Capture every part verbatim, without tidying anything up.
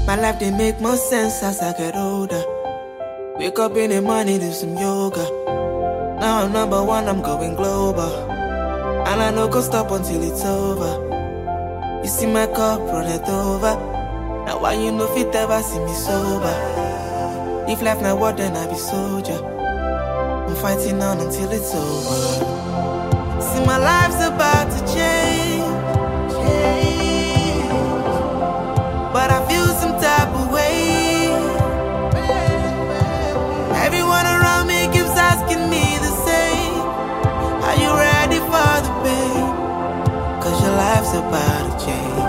My life didn't make more sense as I get older. Wake up in the morning, do some yoga. Now I'm number one, I'm going global. And I no go stop until it's over. You see my cup, run it over. Now why you no fit ever see me sober? If life not what, then I be soldier. I'm fighting on until it's over. See my life's about to change, change. But I feel some type of way. Everyone around me keeps asking me the same. Are you ready for the pain? Cause your life's about to change.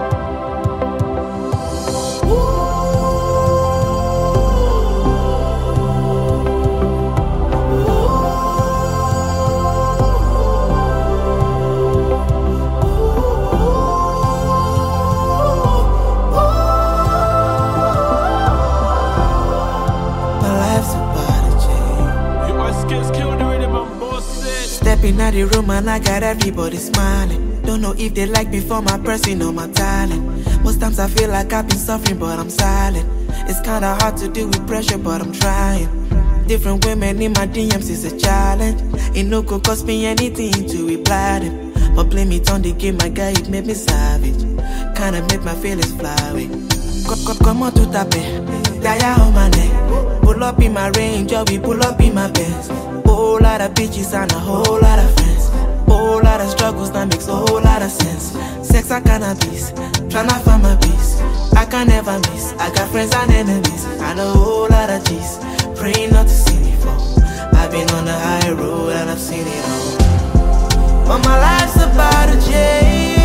Stepping out the room and I got everybody smiling. Don't know if they like me for my person or my talent. Most times I feel like I've been suffering but I'm silent. It's kinda hard to deal with pressure but I'm trying. Different women in my D Ms is a challenge. It no could cost me anything to reply them. But blame it on the game, my guy, it made me savage. Kinda made my feelings fly away. Come on to tape, Daya on my neck. Pull up in my range, or we pull up in my Benz. Whole lot of bitches and a whole lot of friends. Whole lot of struggles that makes a whole lot of sense. Sex and cannabis, tryna find my peace. I can never miss, I got friends and enemies. And a whole lot of G's, praying not to see me fall. I've been on the high road and I've seen it all. But my life's about to change.